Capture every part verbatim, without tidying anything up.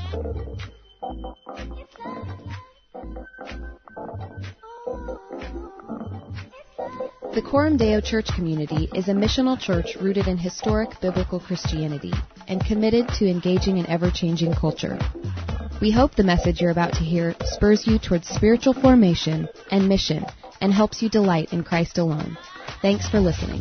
The Coram Deo Church Community is a missional church rooted in historic biblical Christianity and committed to engaging an ever-changing culture. We hope the message you're about to hear spurs you towards spiritual formation and mission and helps you delight in Christ alone. Thanks for listening.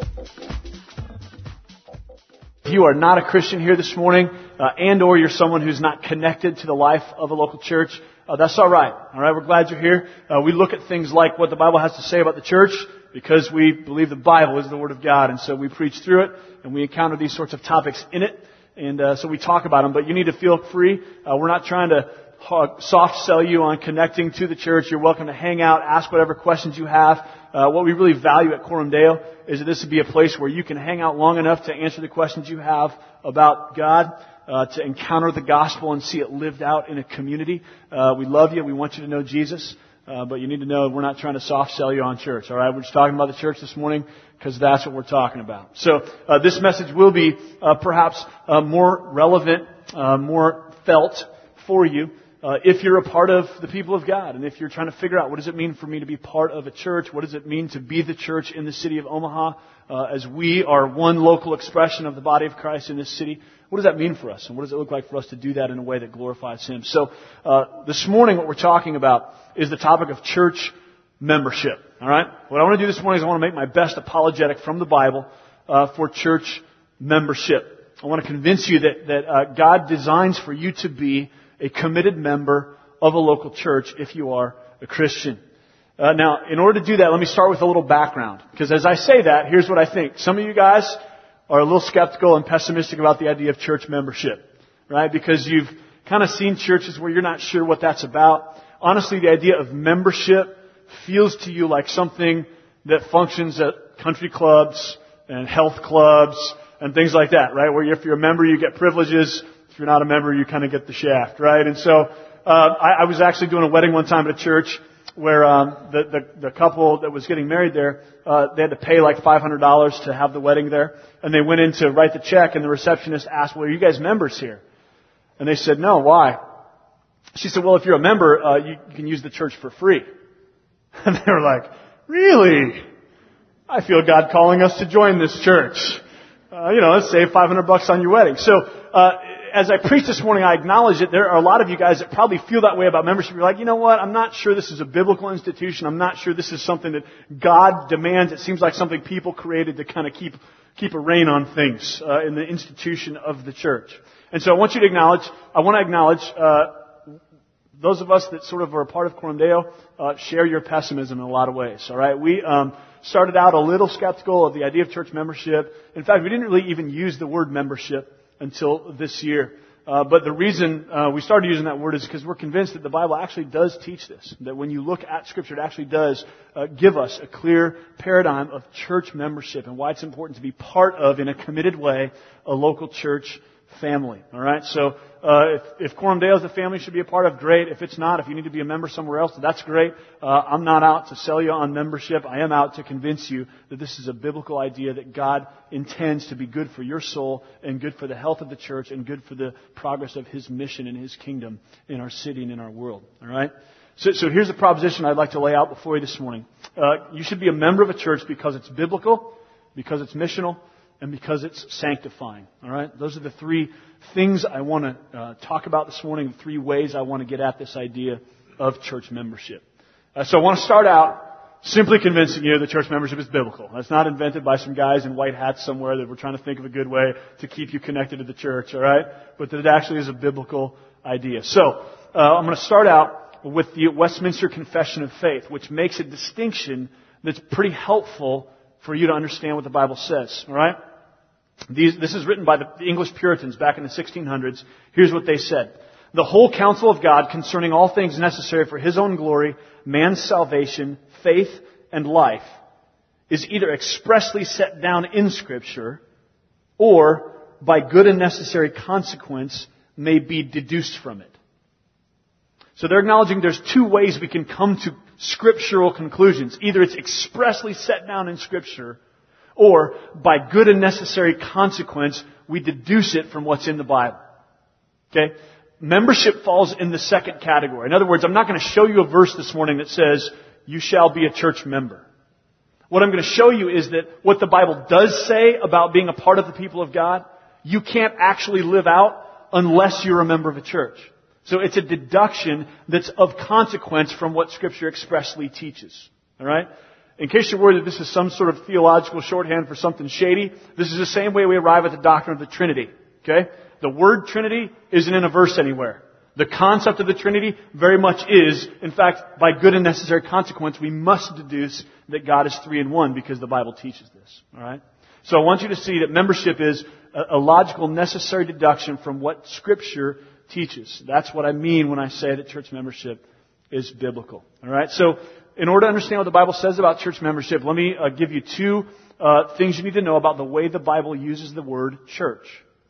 If you are not a Christian here this morning, uh, and or you're someone who's not connected to the life of a local church, uh, that's all right. All right, we're glad you're here. Uh, we look at things like what the Bible has to say about the church because we believe the Bible is the Word of God, and so we preach through it, and we encounter these sorts of topics in it, and uh, so we talk about them. But you need to feel free. Uh, we're not trying to uh, soft sell you on connecting to the church. You're welcome to hang out, ask whatever questions you have. Uh, what we really value at Coram Deo is that this would be a place where you can hang out long enough to answer the questions you have about God, uh, to encounter the gospel and see it lived out in a community. Uh, we love you. We want you to know Jesus. Uh, but you need to know we're not trying to soft sell you on church. All right, we're just talking about the church this morning because that's what we're talking about. So uh, this message will be uh, perhaps uh, more relevant, uh, more felt for you uh, if you're a part of the people of God, and if you're trying to figure out what does it mean for me to be part of a church, what does it mean to be the church in the city of Omaha, uh, as we are one local expression of the body of Christ in this city. What does that mean for us, and what does it look like for us to do that in a way that glorifies Him? So uh, this morning, what we're talking about is the topic of church membership. All right. What I want to do this morning is I want to make my best apologetic from the Bible uh, for church membership. I want to convince you that that uh, God designs for you to be a committed member of a local church if you are a Christian. Uh, now, in order to do that, let me start with a little background, because as I say that, here's what I think. Some of you guys are a little skeptical and pessimistic about the idea of church membership, right? Because you've kind of seen churches where you're not sure what that's about. Honestly, the idea of membership feels to you like something that functions at country clubs and health clubs and things like that, right? Where if you're a member, you get privileges. If you're not a member, you kind of get the shaft, right? And so uh, I, I was actually doing a wedding one time at a church where um, the, the, the couple that was getting married there, uh, they had to pay like five hundred dollars to have the wedding there. And they went in to write the check, and the receptionist asked, well, are you guys members here? And they said, no, why? She said, well, if you're a member, uh, you, you can use the church for free. And they were like, really? I feel God calling us to join this church. Uh, you know, let's save five hundred bucks on your wedding. So, uh, as I preach this morning, I acknowledge that there are a lot of you guys that probably feel that way about membership. You're like, you know what? I'm not sure this is a biblical institution. I'm not sure this is something that God demands. It seems like something people created to kind of keep, keep a rein on things, uh, in the institution of the church. And so I want you to acknowledge, I want to acknowledge, uh, those of us that sort of are a part of Coram Deo, uh, share your pessimism in a lot of ways. All right, we um, started out a little skeptical of the idea of church membership. In fact, we didn't really even use the word membership until this year. Uh, but the reason uh, we started using that word is because we're convinced that the Bible actually does teach this. That when you look at Scripture, it actually does uh, give us a clear paradigm of church membership and why it's important to be part of, in a committed way, a local church family. All right, so uh, if, if Coram Deo is the family you should be a part of, great. If it's not, if you need to be a member somewhere else, that's great. Uh, I'm not out to sell you on membership. I am out to convince you that this is a biblical idea that God intends to be good for your soul and good for the health of the church and good for the progress of His mission and His kingdom in our city and in our world. All right. So, so here's the proposition I'd like to lay out before you this morning. Uh, you should be a member of a church because it's biblical, because it's missional, and because it's sanctifying. All right? Those are the three things I want to uh, talk about this morning, the three ways I want to get at this idea of church membership. Uh, so I want to start out simply convincing you that church membership is biblical. It's not invented by some guys in white hats somewhere that were trying to think of a good way to keep you connected to the church, all right? But that it actually is a biblical idea. So uh, I'm going to start out with the Westminster Confession of Faith, which makes a distinction that's pretty helpful for you to understand what the Bible says, all right? These, this is written by the English Puritans back in the sixteen hundreds. Here's what they said. The whole counsel of God concerning all things necessary for His own glory, man's salvation, faith, and life is either expressly set down in Scripture or by good and necessary consequence may be deduced from it. So they're acknowledging there's two ways we can come to scriptural conclusions. Either it's expressly set down in Scripture, or by good and necessary consequence, we deduce it from what's in the Bible. Okay? membership falls in the second category. In other words, I'm not going to show you a verse this morning that says, you shall be a church member. What I'm going to show you is that what the Bible does say about being a part of the people of God, you can't actually live out unless you're a member of a church. So it's a deduction that's of consequence from what Scripture expressly teaches. All right? In case you're worried that this is some sort of theological shorthand for something shady, this is the same way we arrive at the doctrine of the Trinity. Okay? The word Trinity isn't in a verse anywhere. The concept of the Trinity very much is, in fact, by good and necessary consequence, we must deduce that God is three in one because the Bible teaches this. All right? So I want you to see that membership is a, a logical, necessary deduction from what Scripture teaches. That's what I mean when I say that church membership is biblical. All right? So, in order to understand what the Bible says about church membership, let me uh, give you two uh, things you need to know about the way the Bible uses the word church.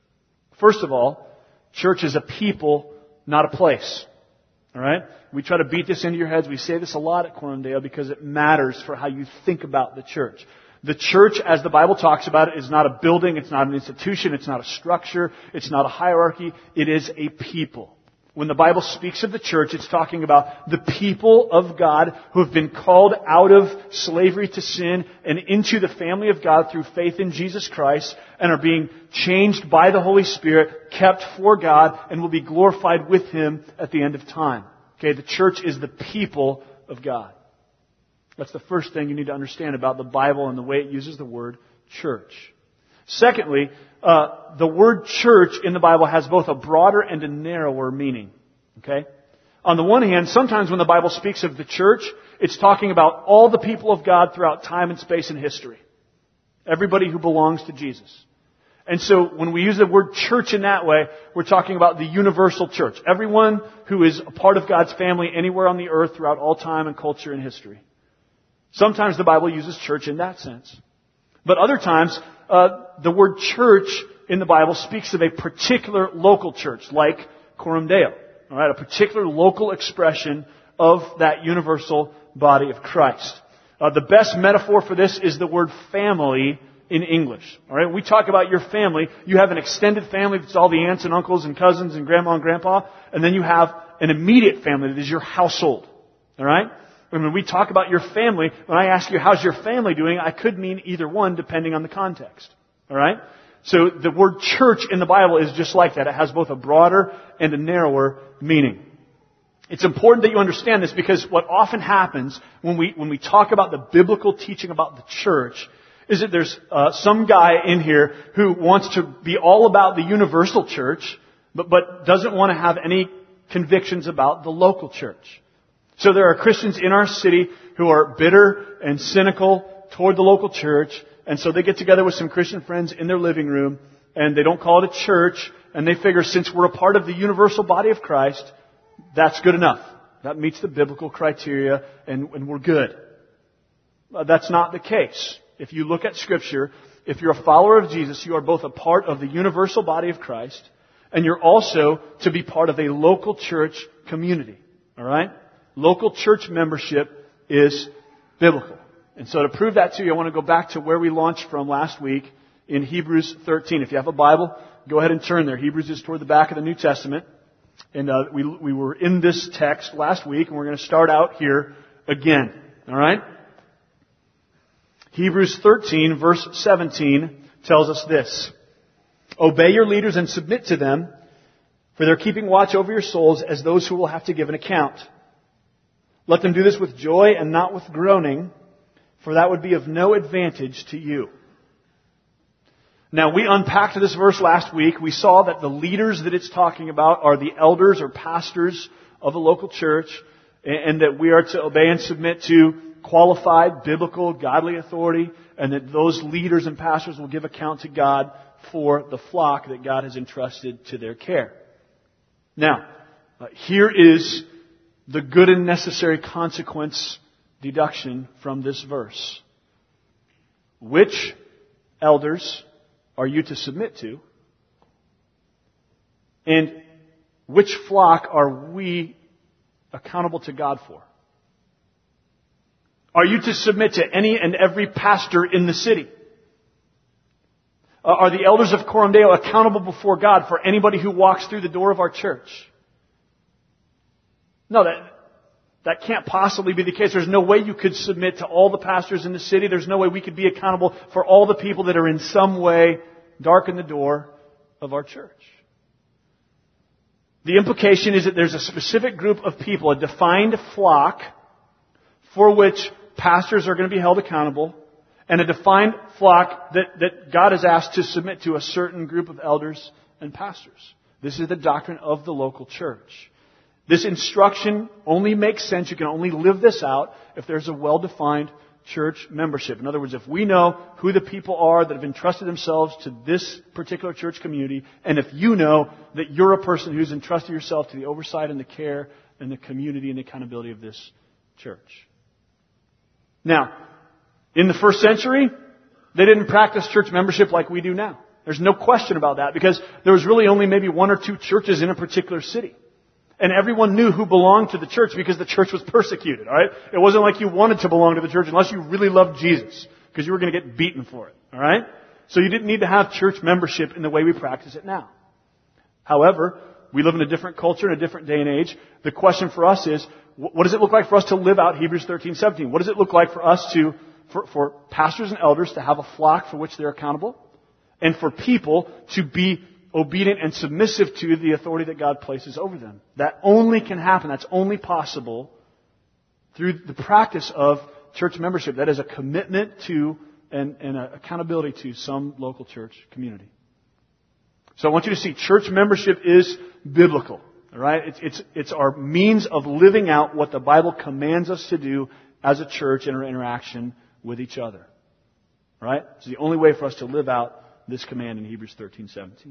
First of all, church is a people, not a place. All right? We try to beat this into your heads. We say this a lot at Corumdale because it matters for how you think about the church. The church, as the Bible talks about it, is not a building, it's not an institution, it's not a structure, it's not a hierarchy. It is a people. When the Bible speaks of the church, it's talking about the people of God who have been called out of slavery to sin and into the family of God through faith in Jesus Christ and are being changed by the Holy Spirit, kept for God, and will be glorified with Him at the end of time. Okay, the church is the people of God. That's the first thing you need to understand about the Bible and the way it uses the word church. Secondly, uh, the word church in the Bible has both a broader and a narrower meaning. Okay? On the one hand, sometimes when the Bible speaks of the church, it's talking about all the people of God throughout time and space and history. Everybody who belongs to Jesus. And so when we use the word church in that way, we're talking about the universal church. Everyone who is a part of God's family anywhere on the earth throughout all time and culture and history. Sometimes the Bible uses church in that sense. But other times, uh, the word church in the Bible speaks of a particular local church, like Corumdale. All right, a particular local expression of that universal body of Christ. Uh, the best metaphor for this is the word family in English. All right, when we talk about your family, you have an extended family that's all the aunts and uncles and cousins and grandma and grandpa, and then you have an immediate family that is your household. All right? When we talk about your family, when I ask you, how's your family doing, I could mean either one depending on the context. All right? So the word church in the Bible is just like that. It has both a broader and a narrower meaning. It's important that you understand this because what often happens when we when we talk about the biblical teaching about the church is that there's uh, some guy in here who wants to be all about the universal church, but, but doesn't want to have any convictions about the local church. So there are Christians in our city who are bitter and cynical toward the local church, and so they get together with some Christian friends in their living room, and they don't call it a church, and they figure since we're a part of the universal body of Christ, that's good enough. That meets the biblical criteria, and, and we're good. Uh, that's not the case. If you look at Scripture, if you're a follower of Jesus, you are both a part of the universal body of Christ, and you're also to be part of a local church community. All right? Local church membership is biblical. And so to prove that to you, I want to go back to where we launched from last week in Hebrews thirteen. If you have a Bible, go ahead and turn there. Hebrews is toward the back of the New Testament. And uh, we, we were in this text last week, and we're going to start out here again. All right? Hebrews thirteen, verse seventeen, tells us this. Obey your leaders and submit to them, for they're keeping watch over your souls as those who will have to give an account. Let them do this with joy and not with groaning, for that would be of no advantage to you. Now, we unpacked this verse last week. We saw that the leaders that it's talking about are the elders or pastors of a local church, and that we are to obey and submit to qualified, biblical, godly authority, and that those leaders and pastors will give account to God for the flock that God has entrusted to their care. Now, uh, here is the good and necessary consequence deduction from this verse. Which elders are you to submit to? And which flock are we accountable to God for? Are you to submit to any and every pastor in the city? Uh, are the elders of Corumdale accountable before God for anybody who walks through the door of our church? No, that, that can't possibly be the case. There's no way you could submit to all the pastors in the city. There's no way we could be accountable for all the people that are in some way darken the door of our church. The implication is that there's a specific group of people, a defined flock, for which pastors are going to be held accountable, and a defined flock that, that God has asked to submit to a certain group of elders and pastors. This is the doctrine of the local church. This instruction only makes sense, you can only live this out if there's a well-defined church membership. In other words, if we know who the people are that have entrusted themselves to this particular church community, and if you know that you're a person who's entrusted yourself to the oversight and the care and the community and the accountability of this church. Now, in the first century, they didn't practice church membership like we do now. There's no question about that, because there was really only maybe one or two churches in a particular city. And everyone knew who belonged to the church because the church was persecuted, alright? It wasn't like you wanted to belong to the church unless you really loved Jesus, because you were going to get beaten for it, alright? So you didn't need to have church membership in the way we practice it now. However, we live in a different culture, in a different day and age. The question for us is, what does it look like for us to live out Hebrews thirteen seventeen? What does it look like for us to, for, for pastors and elders to have a flock for which they're accountable? And for people to be obedient and submissive to the authority that God places over them. That only can happen. That's only possible through the practice of church membership. That is a commitment to and, and an accountability to some local church community. So I want you to see church membership is biblical. All right? It's, it's, it's our means of living out what the Bible commands us to do as a church in our interaction with each other. All right? It's the only way for us to live out this command in Hebrews thirteen seventeen.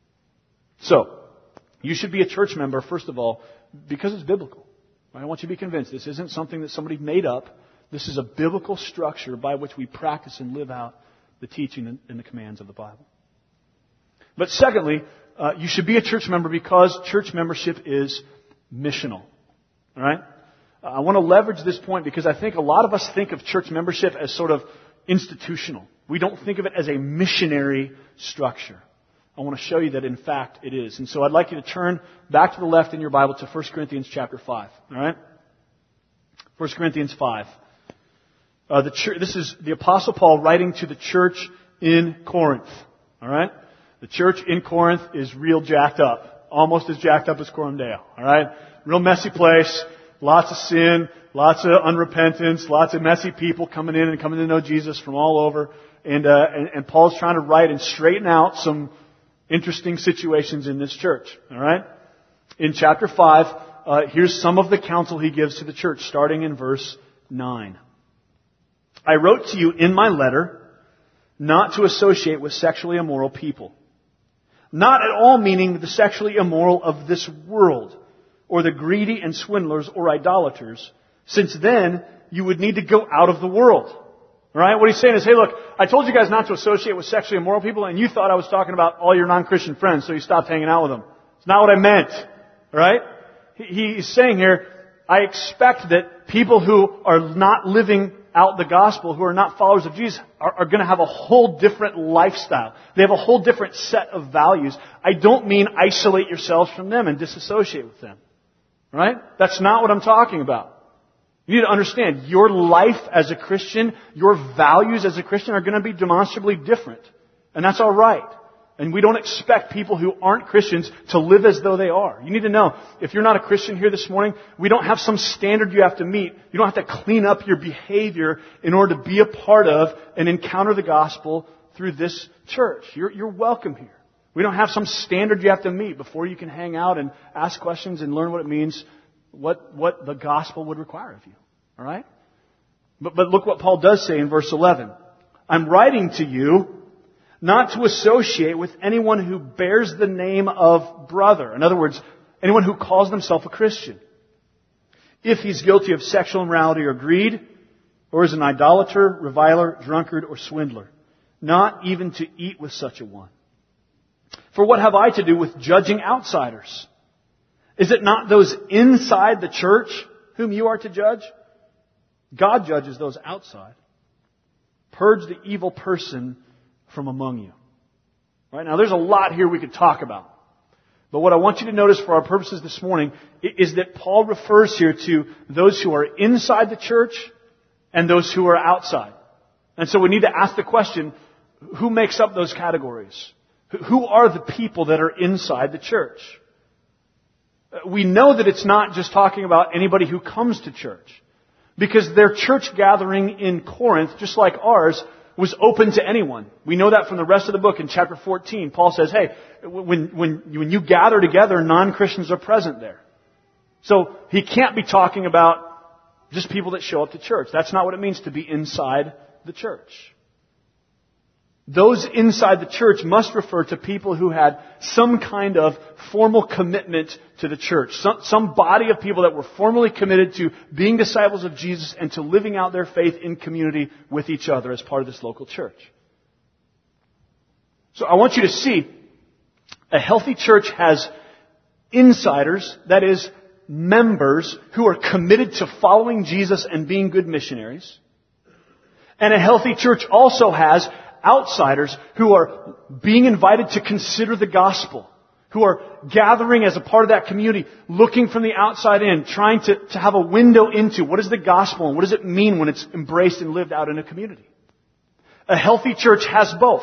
So, you should be a church member, first of all, because it's biblical. I want you to be convinced this isn't something that somebody made up. This is a biblical structure by which we practice and live out the teaching and the commands of the Bible. But secondly, uh, you should be a church member because church membership is missional. All right? Uh, I want to leverage this point because I think a lot of us think of church membership as sort of institutional. We don't think of it as a missionary structure. I want to show you that in fact it is. And so I'd like you to turn back to the left in your Bible to First Corinthians chapter five. All right? First Corinthians five. Uh, the church, this is the Apostle Paul writing to the church in Corinth. All right? The church in Corinth is real jacked up. Almost as jacked up as Corumdale. All right? Real messy place. Lots of sin. Lots of unrepentance. Lots of messy people coming in and coming to know Jesus from all over. And, uh, and, and Paul's trying to write and straighten out some interesting situations in this church. All right? In chapter five, uh, here's some of the counsel he gives to the church, starting in verse nine. I wrote to you in my letter not to associate with sexually immoral people. Not at all meaning the sexually immoral of this world, or the greedy and swindlers or idolaters, since then you would need to go out of the world. Right? What he's saying is, hey, look, I told you guys not to associate with sexually immoral people, and you thought I was talking about all your non-Christian friends, so you stopped hanging out with them. It's not what I meant. Right? He's saying here, I expect that people who are not living out the gospel, who are not followers of Jesus, are, are going to have a whole different lifestyle. They have a whole different set of values. I don't mean isolate yourselves from them and disassociate with them. Right? That's not what I'm talking about. You need to understand, your life as a Christian, your values as a Christian are going to be demonstrably different. And that's all right. And we don't expect people who aren't Christians to live as though they are. You need to know, if you're not a Christian here this morning, we don't have some standard you have to meet. You don't have to clean up your behavior in order to be a part of and encounter the gospel through this church. You're, you're welcome here. We don't have some standard you have to meet before you can hang out and ask questions and learn what it means, what, what the gospel would require of you. All right? But, but look what Paul does say in verse eleven. I'm writing to you not to associate with anyone who bears the name of brother. In other words, anyone who calls himself a Christian. If he's guilty of sexual immorality or greed, or is an idolater, reviler, drunkard, or swindler. Not even to eat with such a one. For what have I to do with judging outsiders? Is it not those inside the church whom you are to judge? God judges those outside. Purge the evil person from among you. Right? Now there's a lot here we could talk about. But what I want you to notice for our purposes this morning is that Paul refers here to those who are inside the church and those who are outside. And so we need to ask the question, who makes up those categories? Who are the people that are inside the church? We know that it's not just talking about anybody who comes to church, because their church gathering in Corinth, just like ours, was open to anyone. We know that from the rest of the book in chapter fourteen. Paul says, hey, when, when, when you gather together, non-Christians are present there. So he can't be talking about just people that show up to church. That's not what it means to be inside the church. Those inside the church must refer to people who had some kind of formal commitment to the church. Some, some body of people that were formally committed to being disciples of Jesus and to living out their faith in community with each other as part of this local church. So I want you to see, a healthy church has insiders, that is, members who are committed to following Jesus and being good missionaries. And a healthy church also has outsiders who are being invited to consider the gospel, who are gathering as a part of that community, looking from the outside in, trying to, to have a window into what is the gospel and what does it mean when it's embraced and lived out in a community. A healthy church has both.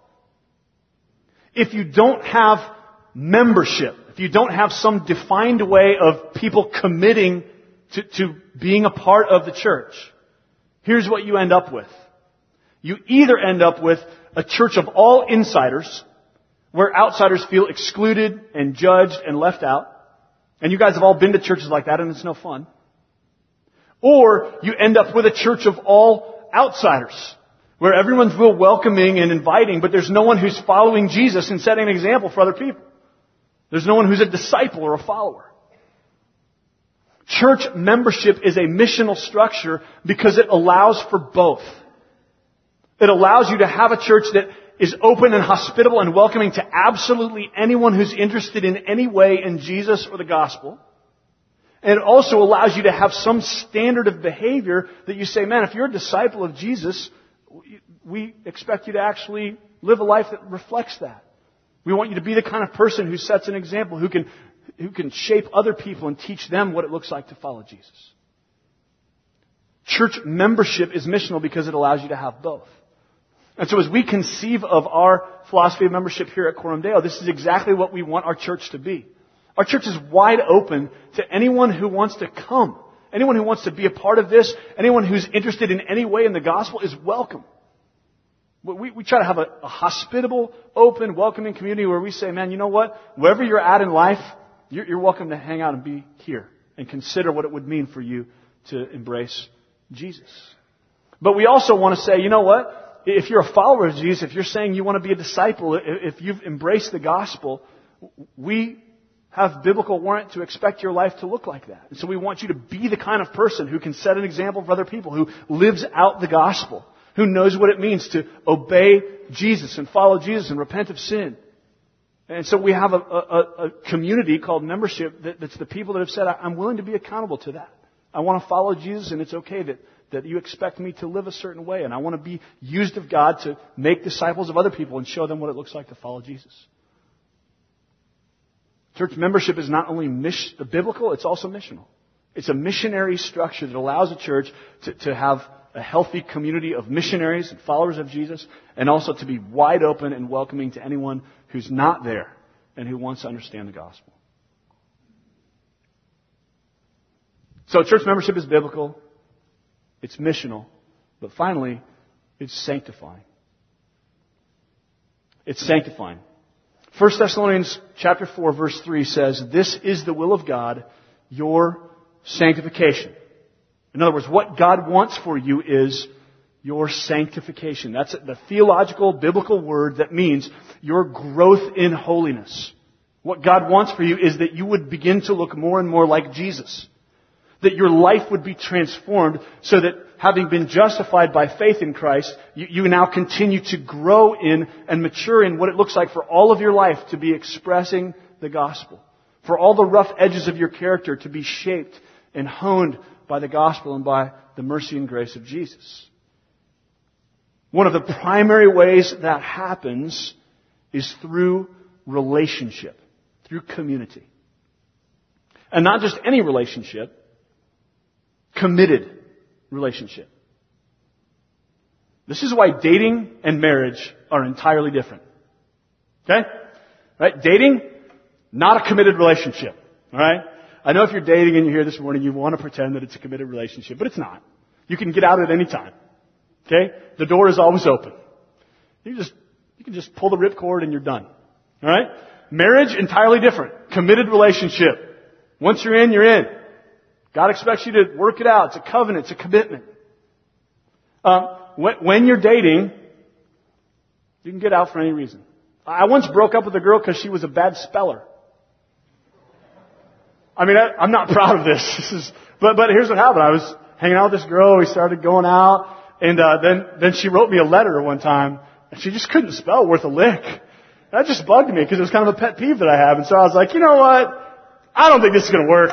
If you don't have membership, if you don't have some defined way of people committing to, to being a part of the church, here's what you end up with. You either end up with a church of all insiders, where outsiders feel excluded and judged and left out. And you guys have all been to churches like that, and it's no fun. Or you end up with a church of all outsiders, where everyone's real welcoming and inviting, but there's no one who's following Jesus and setting an example for other people. There's no one who's a disciple or a follower. Church membership is a missional structure because it allows for both. It allows you to have a church that is open and hospitable and welcoming to absolutely anyone who's interested in any way in Jesus or the gospel. And it also allows you to have some standard of behavior that you say, man, if you're a disciple of Jesus, we expect you to actually live a life that reflects that. We want you to be the kind of person who sets an example, who can, who can shape other people and teach them what it looks like to follow Jesus. Church membership is missional because it allows you to have both. And so as we conceive of our philosophy of membership here at Coram Deo, this is exactly what we want our church to be. Our church is wide open to anyone who wants to come. Anyone who wants to be a part of this, anyone who's interested in any way in the gospel is welcome. We, we try to have a, a hospitable, open, welcoming community where we say, man, you know what? Wherever you're at in life, you're, you're welcome to hang out and be here and consider what it would mean for you to embrace Jesus. But we also want to say, you know what? If you're a follower of Jesus, if you're saying you want to be a disciple, if you've embraced the gospel, we have biblical warrant to expect your life to look like that. And so we want you to be the kind of person who can set an example for other people, who lives out the gospel, who knows what it means to obey Jesus and follow Jesus and repent of sin. And so we have a, a, a community called membership that, that's the people that have said, I'm willing to be accountable to that. I want to follow Jesus, and it's okay that that you expect me to live a certain way, and I want to be used of God to make disciples of other people and show them what it looks like to follow Jesus. Church membership is not only mis- biblical, it's also missional. It's a missionary structure that allows a church to, to have a healthy community of missionaries and followers of Jesus, and also to be wide open and welcoming to anyone who's not there and who wants to understand the gospel. So church membership is biblical. It's missional, but finally, it's sanctifying. It's sanctifying. First Thessalonians chapter four, verse three says, "This is the will of God, your sanctification." In other words, what God wants for you is your sanctification. That's the theological, biblical word that means your growth in holiness. What God wants for you is that you would begin to look more and more like Jesus. That your life would be transformed so that having been justified by faith in Christ, you, you now continue to grow in and mature in what it looks like for all of your life to be expressing the gospel. For all the rough edges of your character to be shaped and honed by the gospel and by the mercy and grace of Jesus. One of the primary ways that happens is through relationship. Through through community. And not just any relationship, committed relationship. This is why dating and marriage are entirely different. Okay? Right? Dating, not a committed relationship. Alright? I know if you're dating and you're here this morning, you want to pretend that it's a committed relationship, but it's not. You can get out at any time. Okay? The door is always open. You just, you can just pull the ripcord and you're done. Alright? Marriage, entirely different. Committed relationship. Once you're in, you're in. God expects you to work it out. It's a covenant. It's a commitment. Um, when, when you're dating, you can get out for any reason. I once broke up with a girl because she was a bad speller. I mean, I, I'm not proud of this. This is, but but here's what happened. I was hanging out with this girl. We started going out, and uh, then then she wrote me a letter one time, and she just couldn't spell worth a lick. That just bugged me because it was kind of a pet peeve that I have. And so I was like, you know what? I don't think this is going to work.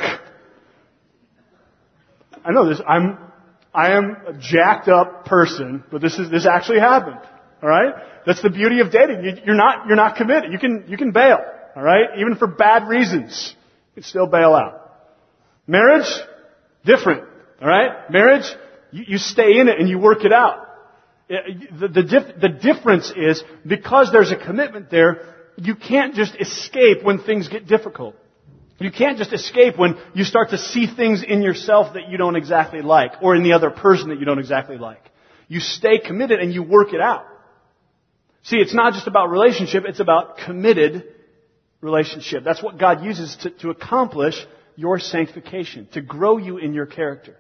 I know this. I'm I am a jacked up person, but this is this actually happened. All right? That's the beauty of dating. You, you're not you're not committed. You can you can bail. All right? Even for bad reasons, you can still bail out. Marriage, different. All right? Marriage, you, you stay in it and you work it out. The the, dif- the difference is because there's a commitment there, you can't just escape when things get difficult. You can't just escape when you start to see things in yourself that you don't exactly like, or in the other person that you don't exactly like. You stay committed and you work it out. See, it's not just about relationship, it's about committed relationship. That's what God uses to, to accomplish your sanctification, to grow you in your character.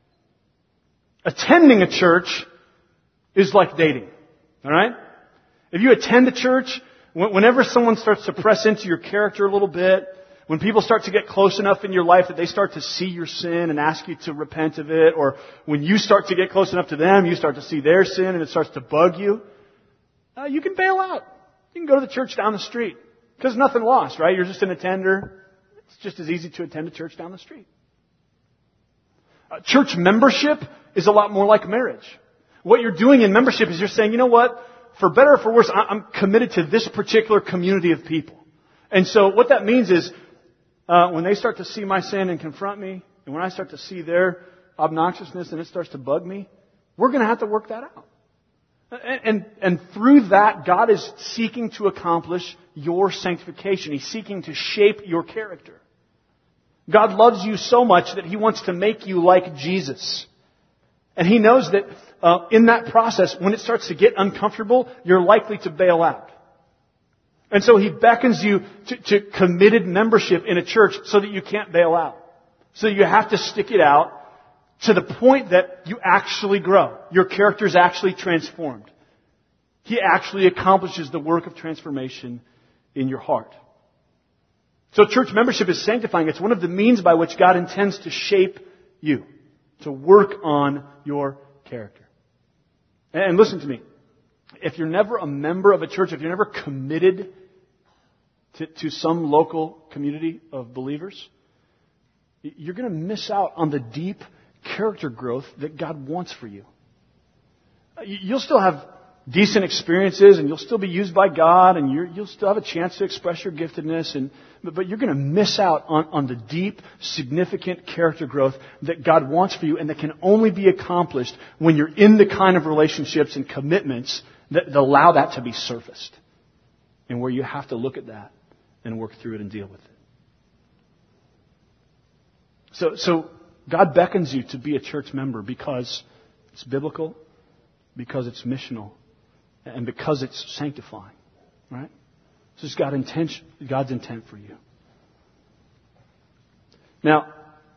Attending a church is like dating. Alright? If you attend a church, whenever someone starts to press into your character a little bit, when people start to get close enough in your life that they start to see your sin and ask you to repent of it, or when you start to get close enough to them, you start to see their sin and it starts to bug you, uh, you can bail out. You can go to the church down the street. Because nothing lost, right? You're just an attender. It's just as easy to attend a church down the street. Uh, church membership is a lot more like marriage. What you're doing in membership is you're saying, you know what? For better or for worse, I'm committed to this particular community of people. And so what that means is, Uh, when they start to see my sin and confront me, and when I start to see their obnoxiousness and it starts to bug me, we're going to have to work that out. And, and, and through that, God is seeking to accomplish your sanctification. He's seeking to shape your character. God loves you so much that He wants to make you like Jesus. And He knows that uh, in that process, when it starts to get uncomfortable, you're likely to bail out. And so He beckons you to, to committed membership in a church so that you can't bail out. So you have to stick it out to the point that you actually grow. Your character is actually transformed. He actually accomplishes the work of transformation in your heart. So church membership is sanctifying. It's one of the means by which God intends to shape you, to work on your character. And listen to me. If you're never a member of a church, if you're never committed to, to some local community of believers, you're going to miss out on the deep character growth that God wants for you. You'll still have decent experiences and you'll still be used by God and you're, you'll still have a chance to express your giftedness, and, but, but you're going to miss out on, on the deep, significant character growth that God wants for you, and that can only be accomplished when you're in the kind of relationships and commitments that allow that to be surfaced, and where you have to look at that and work through it and deal with it. So, so God beckons you to be a church member because it's biblical, because it's missional, and because it's sanctifying. Right? This is God's intention, God's intent for you. Now,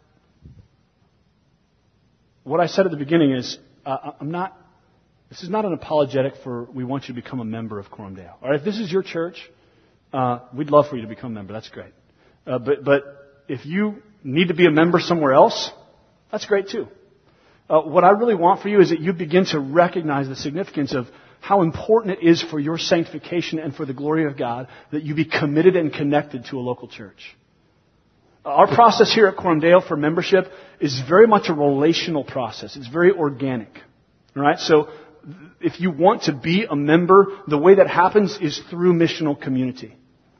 what I said at the beginning is, uh, I'm not. This is not an apologetic for we want you to become a member of Corumdale. All right, if this is your church, uh, we'd love for you to become a member. That's great. Uh, but but if you need to be a member somewhere else, that's great too. Uh, what I really want for you is that you begin to recognize the significance of how important it is for your sanctification and for the glory of God that you be committed and connected to a local church. Our process here at Corumdale for membership is very much a relational process. It's very organic. All right, so if you want to be a member, the way that happens is through missional community.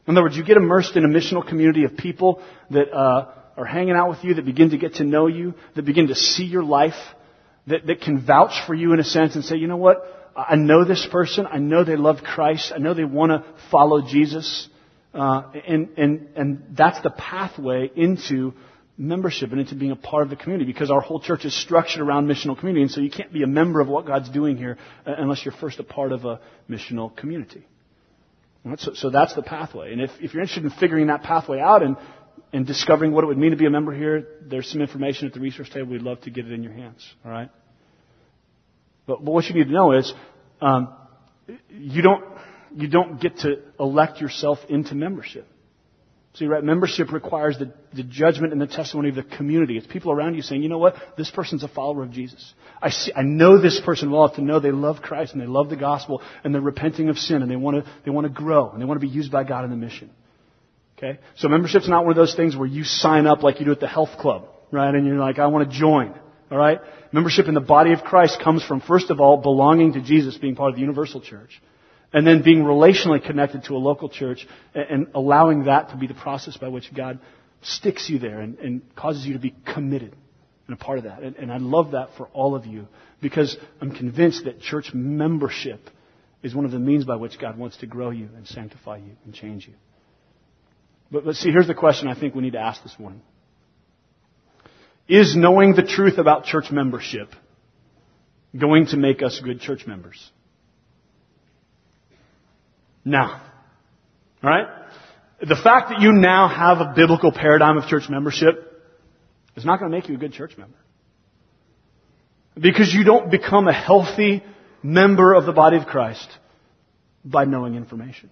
In other words, you get immersed in a missional community of people that uh, are hanging out with you, that begin to get to know you, that begin to see your life, that, that can vouch for you in a sense and say, you know what, I know this person, I know they love Christ, I know they want to follow Jesus, uh, and, and, and that's the pathway into membership and into being a part of the community, because our whole church is structured around missional community, and so you can't be a member of what God's doing here unless you're first a part of a missional community. Right? So, so that's the pathway. And if, if you're interested in figuring that pathway out and, and discovering what it would mean to be a member here, there's some information at the resource table. We'd love to get it in your hands. All right? But, but what you need to know is um, you don't you don't get to elect yourself into membership. See, right? Membership requires the, the judgment and the testimony of the community. It's people around you saying, you know what? This person's a follower of Jesus. I see, I know this person well enough to know they love Christ and they love the gospel and they're repenting of sin and they want to they want to grow and they want to be used by God in the mission. Okay? So membership's not one of those things where you sign up like you do at the health club, right? And you're like, I want to join. All right? Membership in the body of Christ comes from, first of all, belonging to Jesus, being part of the universal church. And then being relationally connected to a local church and, and allowing that to be the process by which God sticks you there and, and causes you to be committed and a part of that. And, and I love that for all of you, because I'm convinced that church membership is one of the means by which God wants to grow you and sanctify you and change you. But, but see, here's the question I think we need to ask this morning. Is knowing the truth about church membership going to make us good church members? No. All right? The fact that you now have a biblical paradigm of church membership is not going to make you a good church member. Because you don't become a healthy member of the body of Christ by knowing information.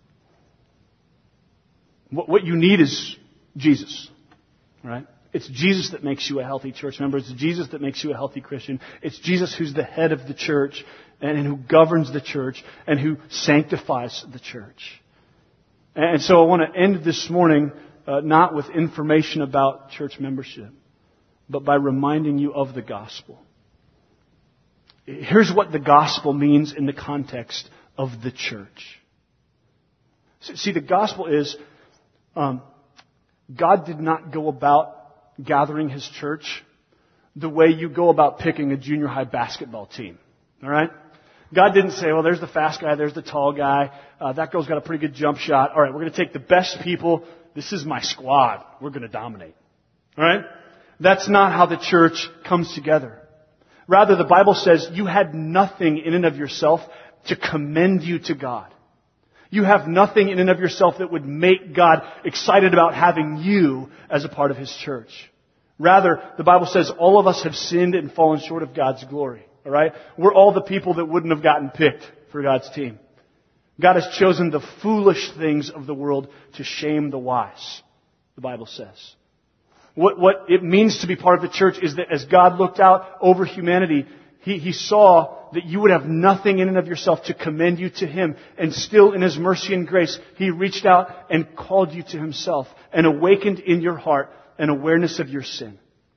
What you need is Jesus. Right? It's Jesus that makes you a healthy church member. It's Jesus that makes you a healthy Christian. It's Jesus who's the head of the church and who governs the church and who sanctifies the church. And so I want to end this morning uh, not with information about church membership, but by reminding you of the gospel. Here's what the gospel means in the context of the church. See, the gospel is um, God did not go about gathering His church the way you go about picking a junior high basketball team. All right? God didn't say, well, there's the fast guy, there's the tall guy, uh, that girl's got a pretty good jump shot. All right, we're going to take the best people. This is my squad. We're going to dominate. All right? That's not how the church comes together. Rather, the Bible says you had nothing in and of yourself to commend you to God. You have nothing in and of yourself that would make God excited about having you as a part of His church. Rather, the Bible says all of us have sinned and fallen short of God's glory. All right? We're all the people that wouldn't have gotten picked for God's team. God has chosen the foolish things of the world to shame the wise, the Bible says. What, what it means to be part of the church is that as God looked out over humanity, He, he saw that you would have nothing in and of yourself to commend you to Him. And still in His mercy and grace, He reached out and called you to Himself and awakened in your heart an awareness of your sin.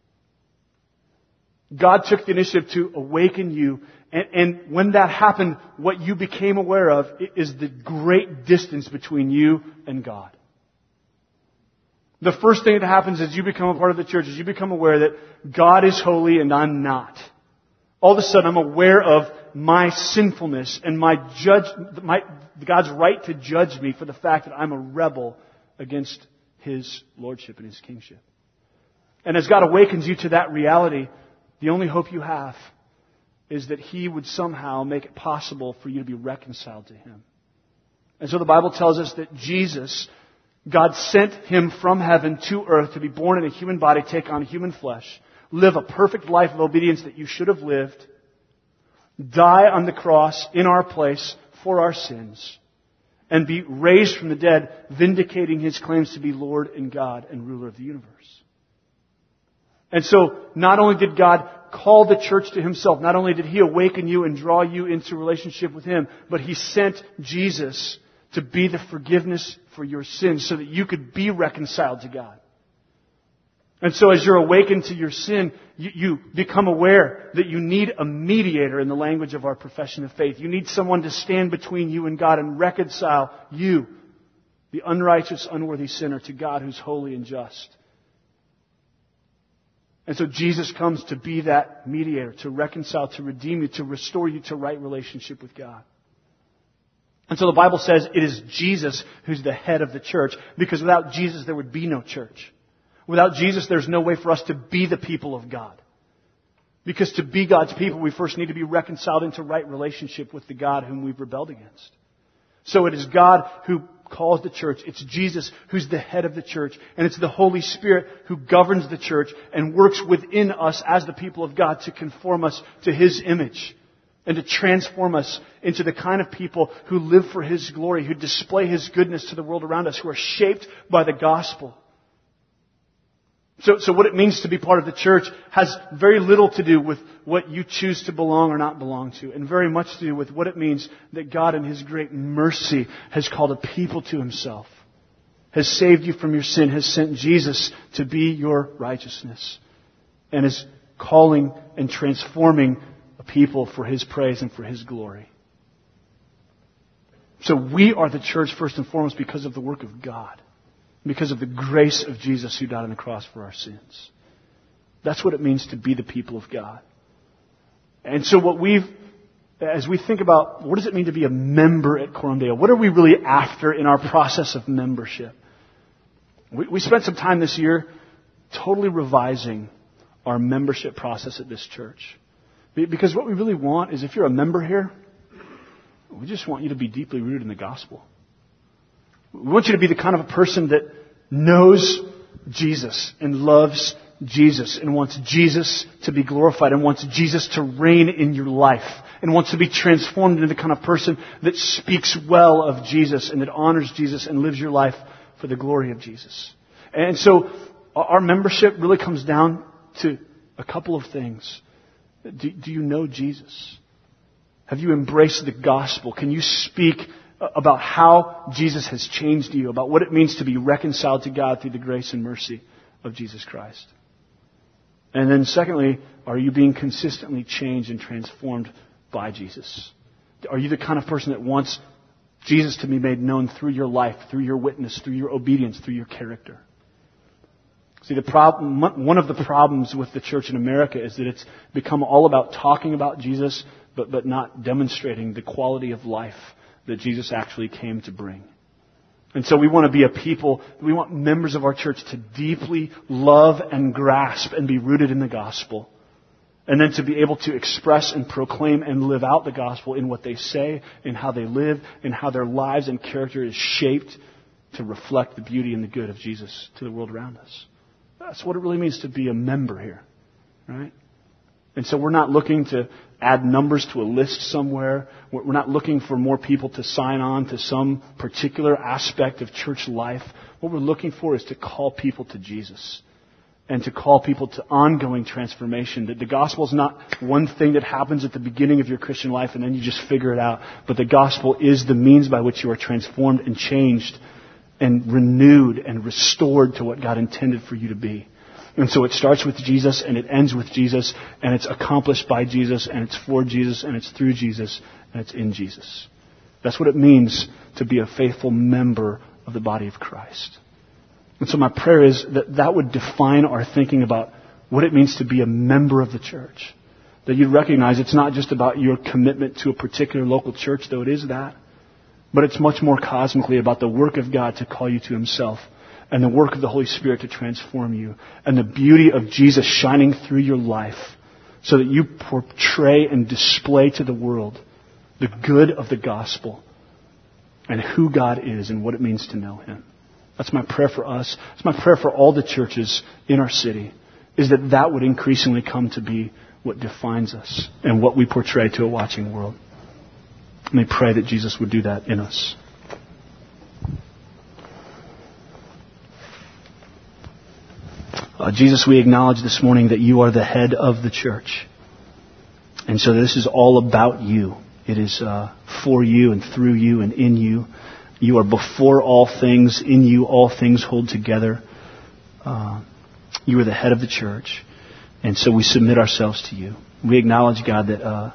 God took the initiative to awaken you. And, and when that happened, what you became aware of is the great distance between you and God. The first thing that happens as you become a part of the church is you become aware that God is holy and I'm not. All of a sudden, I'm aware of my sinfulness and my judge, my, God's right to judge me for the fact that I'm a rebel against His lordship and His kingship. And as God awakens you to that reality, the only hope you have is that He would somehow make it possible for you to be reconciled to Him. And so the Bible tells us that Jesus, God sent Him from heaven to earth to be born in a human body, take on human flesh, live a perfect life of obedience that you should have lived, die on the cross in our place for our sins, and be raised from the dead, vindicating His claims to be Lord and God and ruler of the universe. And so, not only did God call the church to Himself, not only did He awaken you and draw you into relationship with Him, but He sent Jesus to be the forgiveness for your sins so that you could be reconciled to God. And so as you're awakened to your sin, you, you become aware that you need a mediator in the language of our profession of faith. You need someone to stand between you and God and reconcile you, the unrighteous, unworthy sinner, to God who's holy and just. And so Jesus comes to be that mediator, to reconcile, to redeem you, to restore you to right relationship with God. And so the Bible says it is Jesus who's the head of the church, because without Jesus there would be no church. Without Jesus there's no way for us to be the people of God. Because to be God's people we first need to be reconciled into right relationship with the God whom we've rebelled against. So it is God who calls the church. It's Jesus who's the head of the church. And it's the Holy Spirit who governs the church and works within us as the people of God to conform us to His image and to transform us into the kind of people who live for His glory, who display His goodness to the world around us, who are shaped by the gospel. So, so what it means to be part of the church has very little to do with what you choose to belong or not belong to, and very much to do with what it means that God in His great mercy has called a people to Himself, has saved you from your sin, has sent Jesus to be your righteousness, and is calling and transforming a people for His praise and for His glory. So we are the church first and foremost because of the work of God. Because of the grace of Jesus who died on the cross for our sins. That's what it means to be the people of God. And so what we've, as we think about what does it mean to be a member at Coram Deo, what are we really after in our process of membership? We, we spent some time this year totally revising our membership process at this church. Because what we really want is if you're a member here, we just want you to be deeply rooted in the gospel. We want you to be the kind of a person that knows Jesus and loves Jesus and wants Jesus to be glorified and wants Jesus to reign in your life and wants to be transformed into the kind of person that speaks well of Jesus and that honors Jesus and lives your life for the glory of Jesus. And so our membership really comes down to a couple of things. Do, do you know Jesus? Have you embraced the gospel? Can you speak about how Jesus has changed you, about what it means to be reconciled to God through the grace and mercy of Jesus Christ? And then secondly, are you being consistently changed and transformed by Jesus? Are you the kind of person that wants Jesus to be made known through your life, through your witness, through your obedience, through your character? See, the problem, one of the problems with the church in America is that it's become all about talking about Jesus, but, but not demonstrating the quality of life that Jesus actually came to bring. And so we want to be a people, we want members of our church to deeply love and grasp and be rooted in the gospel. And then to be able to express and proclaim and live out the gospel in what they say, in how they live, in how their lives and character is shaped to reflect the beauty and the good of Jesus to the world around us. That's what it really means to be a member here, right? And so we're not looking to add numbers to a list somewhere. We're not looking for more people to sign on to some particular aspect of church life. What we're looking for is to call people to Jesus and to call people to ongoing transformation. That the gospel is not one thing that happens at the beginning of your Christian life and then you just figure it out. But the gospel is the means by which you are transformed and changed and renewed and restored to what God intended for you to be. And so it starts with Jesus and it ends with Jesus and it's accomplished by Jesus and it's for Jesus and it's through Jesus and it's in Jesus. That's what it means to be a faithful member of the body of Christ. And so my prayer is that that would define our thinking about what it means to be a member of the church. That you'd recognize it's not just about your commitment to a particular local church, though it is that, but it's much more cosmically about the work of God to call you to Himself. And the work of the Holy Spirit to transform you. And the beauty of Jesus shining through your life so that you portray and display to the world the good of the gospel and who God is and what it means to know Him. That's my prayer for us. It's my prayer for all the churches in our city, is that that would increasingly come to be what defines us and what we portray to a watching world. Let me pray that Jesus would do that in us. Uh, Jesus, we acknowledge this morning that you are the head of the church. And so this is all about you. It is uh, for you and through you and in you. You are before all things. In you all things hold together. Uh, you are the head of the church. And so we submit ourselves to you. We acknowledge, God, that uh,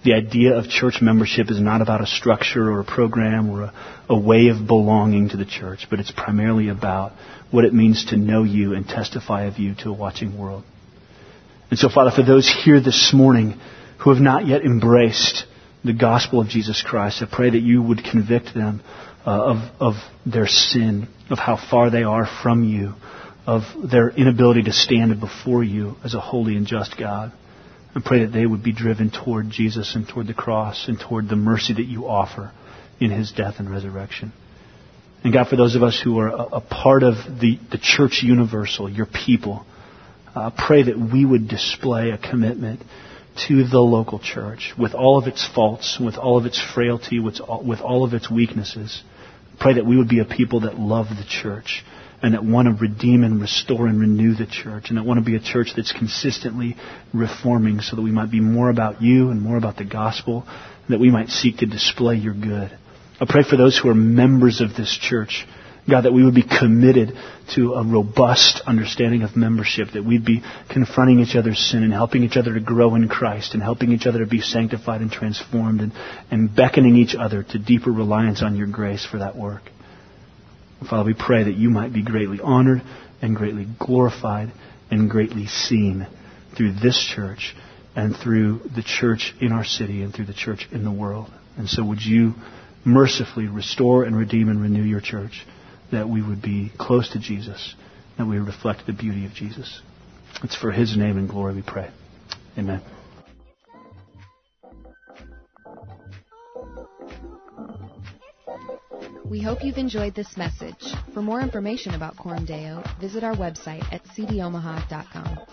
The idea of church membership is not about a structure or a program or a, a way of belonging to the church, but it's primarily about what it means to know you and testify of you to a watching world. And so, Father, for those here this morning who have not yet embraced the gospel of Jesus Christ, I pray that you would convict them uh, of, of their sin, of how far they are from you, of their inability to stand before you as a holy and just God. I pray that they would be driven toward Jesus and toward the cross and toward the mercy that you offer in His death and resurrection. And God, for those of us who are a, a part of the, the church universal, your people, I uh, pray that we would display a commitment to the local church with all of its faults, with all of its frailty, with all, with all of its weaknesses. Pray that we would be a people that love the church and that want to redeem and restore and renew the church, and that want to be a church that's consistently reforming so that we might be more about you and more about the gospel, and that we might seek to display your good. I pray for those who are members of this church, God, that we would be committed to a robust understanding of membership, that we'd be confronting each other's sin and helping each other to grow in Christ and helping each other to be sanctified and transformed and, and beckoning each other to deeper reliance on your grace for that work. Father, we pray that you might be greatly honored and greatly glorified and greatly seen through this church and through the church in our city and through the church in the world. And so would you mercifully restore and redeem and renew your church, that we would be close to Jesus, that we would reflect the beauty of Jesus. It's for His name and glory we pray. Amen. We hope you've enjoyed this message. For more information about Coram Deo, visit our website at c d omaha dot com.